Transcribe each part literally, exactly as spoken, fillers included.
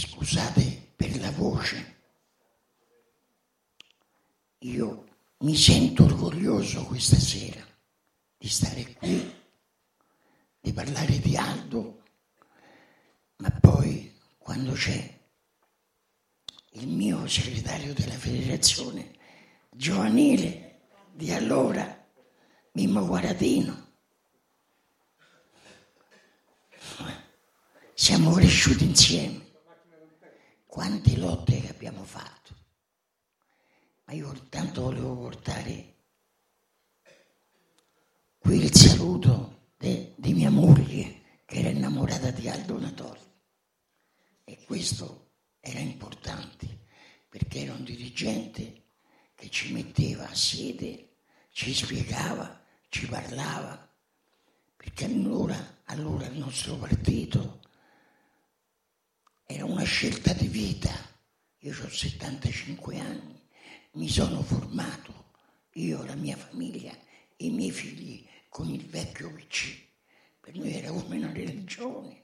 scusate per la voce, io mi sento orgoglioso questa sera di stare qui, di parlare di Aldo, ma poi quando c'è il mio segretario della federazione giovanile di allora, Mimmo Guaratino, siamo cresciuti insieme, quante lotte che abbiamo fatto, ma io tanto volevo portare qui il saluto de, di mia moglie che era innamorata di Aldo Natoli, e questo era importante perché era un dirigente che ci metteva a sede, ci spiegava, ci parlava, perché allora, allora il nostro partito era una scelta di vita. Io ho settantacinque anni, mi sono formato, io, la mia famiglia, i miei figli, con il vecchio P C. Per noi era come una religione.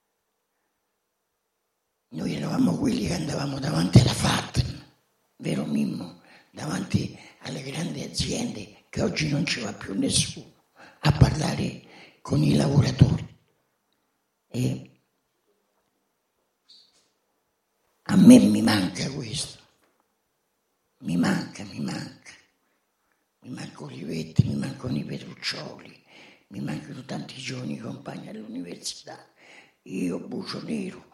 Noi eravamo quelli che andavamo davanti alla F A T, vero Mimmo? Davanti alle grandi aziende, che oggi non ci va più nessuno, a parlare con i lavoratori. E a me mi manca questo, mi manca, mi manca. Mi mancano Olivetti, mi mancano i Petruccioli, mi mancano tanti giovani compagni all'università. Io, Bucio Nero,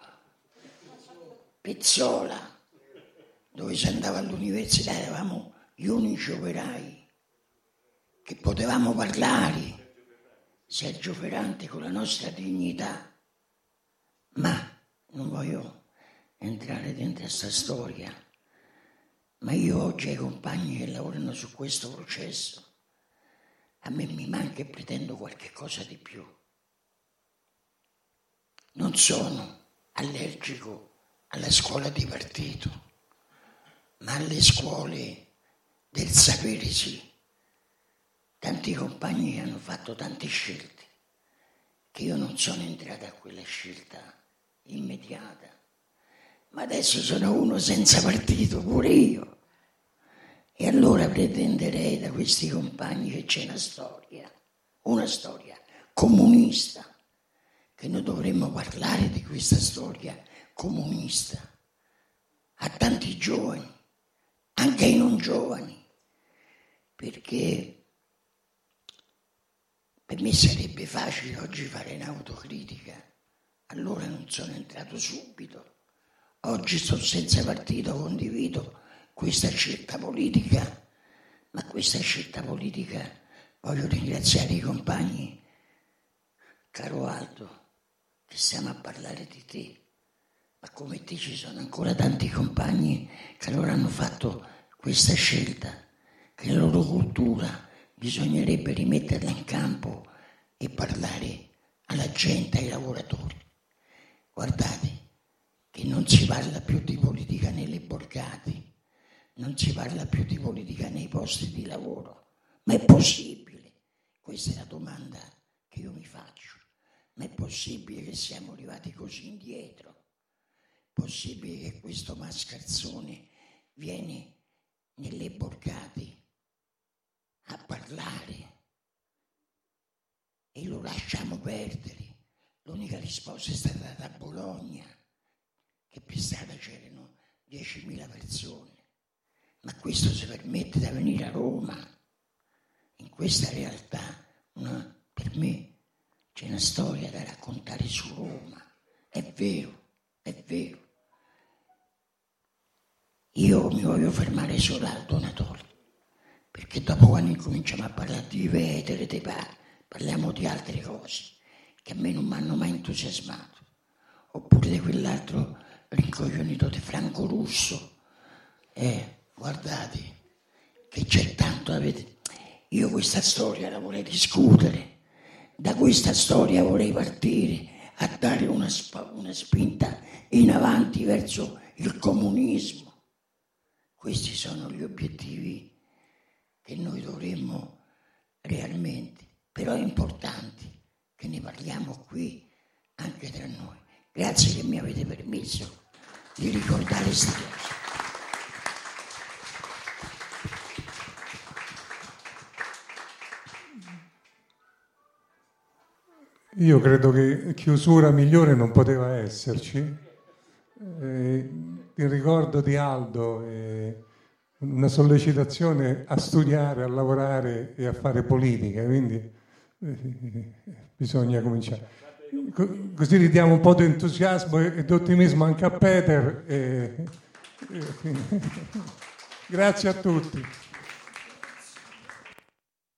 Pezzola, dove si andava all'università eravamo gli unici operai che potevamo parlare, Sergio Ferrante, con la nostra dignità. Ma non voglio entrare dentro a sta storia, ma io oggi ai compagni che lavorano su questo processo, a me mi manca e pretendo qualche cosa di più. Non sono allergico alla scuola di partito, ma alle scuole del sapere sì. Tanti compagni hanno fatto tante scelte, che io non sono entrata a quella scelta immediata, ma adesso sono uno senza partito, pure io. E allora pretenderei da questi compagni che c'è una storia, una storia comunista, che noi dovremmo parlare di questa storia comunista a tanti giovani, anche ai non giovani, perché per me sarebbe facile oggi fare un'autocritica. Allora non sono entrato subito, oggi sto senza partito, condivido questa scelta politica, ma questa scelta politica voglio ringraziare i compagni, caro Aldo, che stiamo a parlare di te, ma come te ci sono ancora tanti compagni che allora hanno fatto questa scelta, che la loro cultura bisognerebbe rimetterla in campo e parlare alla gente, ai lavoratori. Guardate che non si parla più di politica nelle borgate, non si parla più di politica nei posti di lavoro, ma è possibile? Questa è la domanda che io mi faccio. Ma è possibile che siamo arrivati così indietro? È possibile che questo mascalzone viene nelle borgate a parlare e lo lasciamo perdere? L'unica risposta è stata data a Bologna, che per strada c'erano diecimila persone, ma questo si permette di venire a Roma. In questa realtà, una, per me, c'è una storia da raccontare su Roma. È vero, è vero. Io mi voglio fermare solo al Donatore, perché dopo quando incominciamo a parlare di vetere, di pa- parliamo di altre cose che a me non mi hanno mai entusiasmato. Oppure di quell'altro rincoglionito di Franco Russo. Eh, guardate, che c'è tanto da vedere. Io questa storia la vorrei discutere. Da questa storia vorrei partire a dare una, sp- una spinta in avanti verso il comunismo. Questi sono gli obiettivi che noi dovremmo realmente, però è importante che ne parliamo qui anche tra noi. Grazie che mi avete permesso di ricordare queste cose. Io credo che chiusura migliore non poteva esserci. Eh, il ricordo di Aldo è una sollecitazione a studiare, a lavorare e a fare politica, quindi eh, bisogna cominciare. Co- così ridiamo un po' di entusiasmo e di ottimismo anche a Peter. E, e, grazie a tutti.